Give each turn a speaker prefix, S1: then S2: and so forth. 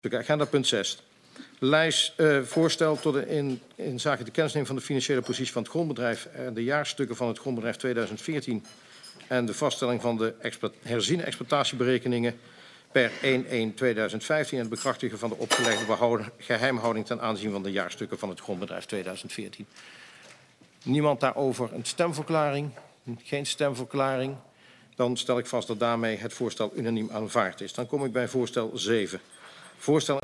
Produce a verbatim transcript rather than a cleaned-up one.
S1: Agenda punt zes. Lijst uh, voorstel tot de in, in zaken de kennisneming van de financiële positie van het grondbedrijf en de jaarstukken van het grondbedrijf tweeduizend veertien en de vaststelling van de exploit, herziene exploitatieberekeningen per één één tweeduizend vijftien en het bekrachtigen van de opgelegde behouden, geheimhouding ten aanzien van de jaarstukken van het grondbedrijf tweeduizend veertien. Niemand daarover een stemverklaring? Geen stemverklaring? Dan stel ik vast dat daarmee het voorstel unaniem aanvaard is. Dan kom ik bij voorstel zeven. Voorstel